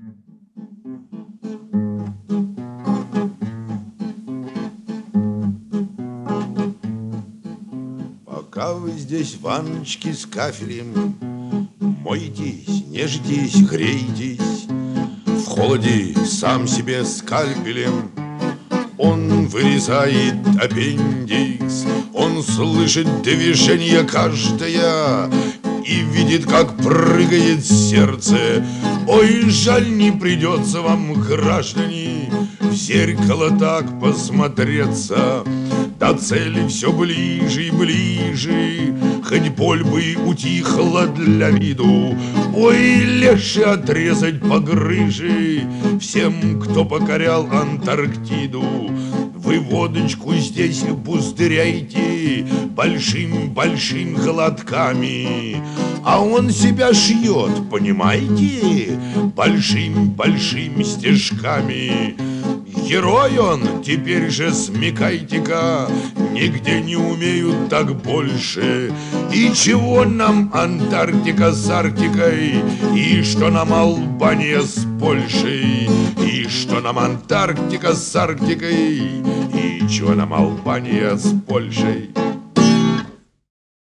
Пока вы здесь ванночки с кафелем моетесь, нежитесь, греетесь, в холоде сам себе скальпелем он вырезает аппендикс. Он слышит движение каждое и видит, как прыгает сердце. Ой, жаль, не придется вам, граждане, в зеркало так посмотреться. До цели все ближе и ближе, хоть боль бы утихла для виду. Ой, легче отрезать погрыжи всем, кто покорял Антарктиду. Вы водочку здесь пузыряйте большим-большим глотками, а он себя шьет, понимаете, большим-большим стежками. Герой он, теперь же смекайте-ка, нигде не умеют так больше. И чего нам Антарктика с Арктикой, и что нам Албания с Польшей, и что нам Антарктика с Арктикой, и чего нам Албания с Польшей.